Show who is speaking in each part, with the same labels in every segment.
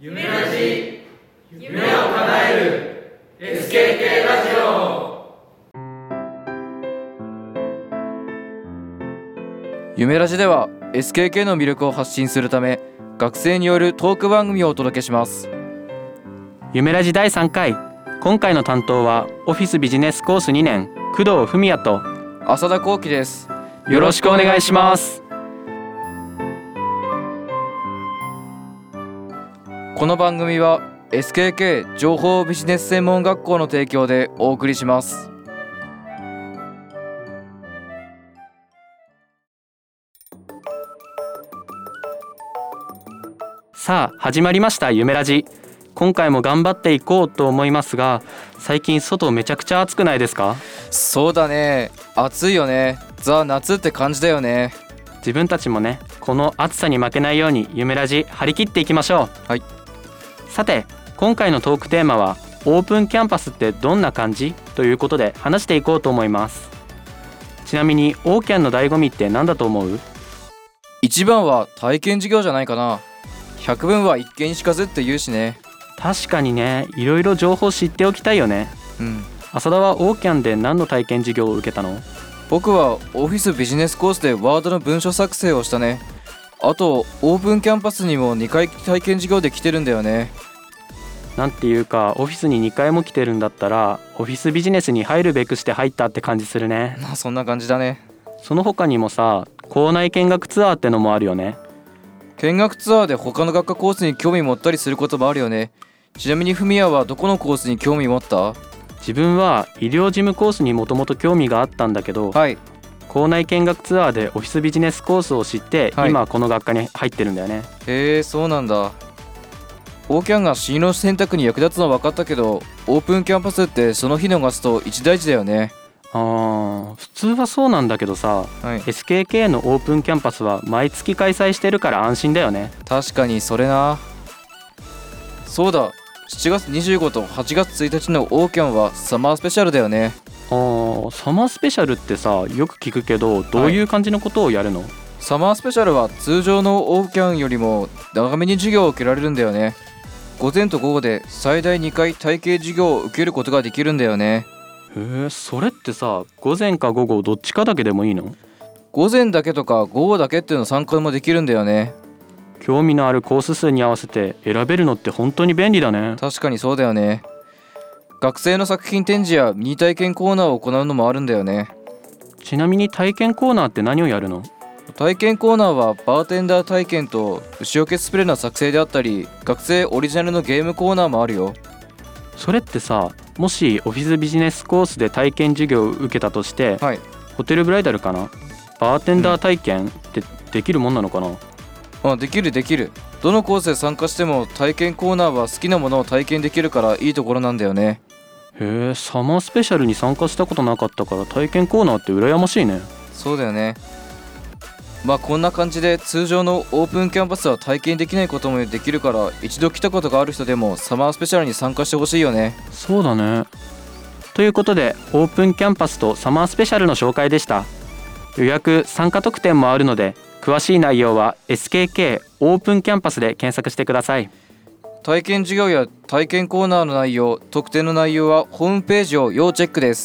Speaker 1: 夢ラジ、夢を叶える SKK ラジオ。
Speaker 2: 夢ラジでは SKK の魅力を発信するため、学生によるトーク番組をお届けします。
Speaker 3: 夢ラジ第3回、今回の担当はオフィスビジネスコース2年工藤文也と
Speaker 2: 浅田幸喜です。
Speaker 3: よろしくお願いします。
Speaker 2: この番組は SKK 情報ビジネス専門学校の提供でお送りします。
Speaker 3: さあ始まりました夢ラジ。今回も頑張っていこうと思いますが、最近外めちゃくちゃ暑くないですか？
Speaker 2: そうだね、暑いよね。ザ・夏って感じだよね。
Speaker 3: 自分たちもね、この暑さに負けないように夢ラジ張り切っていきましょう。
Speaker 2: はい。
Speaker 3: さて今回のトークテーマはオープンキャンパスってどんな感じということで話していこうと思います。ちなみにオーキャンの醍醐味って何だと思う？
Speaker 2: 一番は体験授業じゃないかな。百聞は一見にしかずって言うしね。
Speaker 3: 確かにね、いろいろ情報知っておきたいよね。浅田はオーキャンで何の体験授業を受けたの？
Speaker 2: 僕はオフィスビジネスコースでワードの文書作成をしたね。あとオープンキャンパスにも2回体験授業で来てるんだよね。
Speaker 3: なんていうか、オフィスに2回も来てるんだったらオフィスビジネスに入るべくして入ったって感じするね。
Speaker 2: まあそんな感じだね。
Speaker 3: その他にもさ、校内見学ツアーってのもあるよね。
Speaker 2: 見学ツアーで他の学科コースに興味持ったりすることもあるよね。ちなみに文也はどこのコースに興味持った？
Speaker 3: 自分は医療事務コースにもともと興味があったんだけど、
Speaker 2: はい、
Speaker 3: 校内見学ツアーでオフィスビジネスコースを知って、
Speaker 2: はい、
Speaker 3: 今この学科に入ってるんだよね。
Speaker 2: へえ、そうなんだ。オーキャンが進路選択に役立つのは分かったけど、オープンキャンパスってその日逃すと一大事だよね。
Speaker 3: 普通はそうなんだけどさ、
Speaker 2: はい、
Speaker 3: SKK のオープンキャンパスは毎月開催してるから安心だよね。
Speaker 2: 確かにそれな。そうだ、7月25と8月1日のオーキャンはサマースペシャルだよね。
Speaker 3: サマースペシャルってさ、よく聞くけどどういう感じのことをやるの？
Speaker 2: サマースペシャルは通常のオーキャンよりも長めに授業を受けられるんだよね。午前と午後で最大2回体系授業を受けることができるんだよね。
Speaker 3: へえ、それってさ、午前か午後どっちかだけでもいいの？
Speaker 2: 午前だけとか午後だけっていうの参加もできるんだよね。
Speaker 3: 興味のあるコース数に合わせて選べるのって本当に便利だね。
Speaker 2: 確かにそうだよね。学生の作品展示やミニ体験コーナーを行うのもあるんだよね。
Speaker 3: ちなみに体験コーナーって何をやるの？
Speaker 2: 体験コーナーはバーテンダー体験と虫除けスプレーの作成であったり、学生オリジナルのゲームコーナーもあるよ。
Speaker 3: それってさ、もしオフィスビジネスコースで体験授業を受けたとして、
Speaker 2: はい、
Speaker 3: ホテルブライダルかな、バーテンダー体験ってできるもんなのかな？
Speaker 2: できるできる。どのコースで参加しても体験コーナーは好きなものを体験できるからいいところなんだよね。
Speaker 3: へえ、サマースペシャルに参加したことなかったから体験コーナーって羨ましいね。
Speaker 2: そうだよね。まあこんな感じで通常のオープンキャンパスは体験できないこともできるから、一度来たことがある人でもサマースペシャルに参加してほしいよね。
Speaker 3: そうだね。ということでオープンキャンパスとサマースペシャルの紹介でした。予約参加特典もあるので、詳しい内容は SKK オープンキャンパスで検索してください。
Speaker 2: 体験授業や体験コーナーの内容、特典の内容はホームページを要チェックです。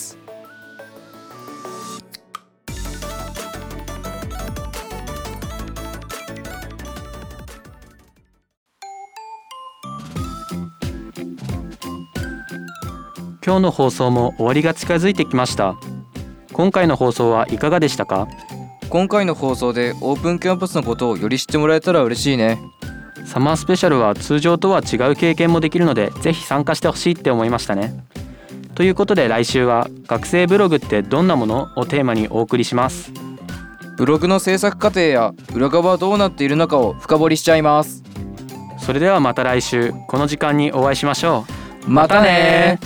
Speaker 3: 今日の放送も終わりが近づいてきました。今回の放送はいかがでしたか？
Speaker 2: 今回の放送でオープンキャンパスのことをより知ってもらえたら嬉しいね。
Speaker 3: サマースペシャルは通常とは違う経験もできるので、ぜひ参加してほしいって思いましたね。ということで来週は学生ブログってどんなものをテーマにお送りします。
Speaker 2: ブログの制作過程や裏側はどうなっているのかを深掘りしちゃいます。
Speaker 3: それではまた来週この時間にお会いしましょう。
Speaker 2: またね。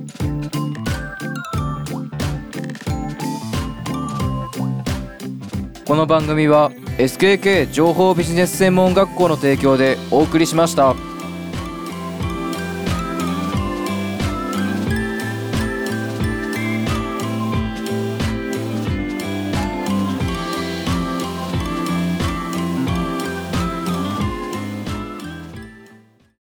Speaker 2: この番組は SKK 情報ビジネス専門学校の提供でお送りしました。